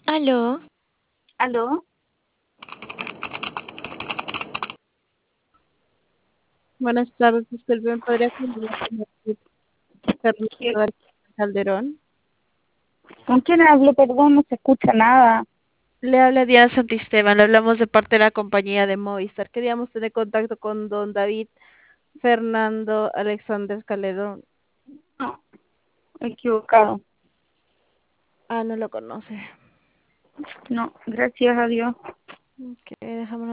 Aló, ¿Aló? Buenas tardes, disculpe, ¿me podría comunicar con Fernando ¿Qué- García Calderón? ¿Con quién hablo? Perdón, no se escucha nada. Le habla Diana Santisteban, le hablamos de parte de la compañía de Movistar. Queríamos tener contacto con don David Fernando Alexander Calderón. No, equivocado. Ah, no lo conoce. No, gracias a Dios. Ok, déjame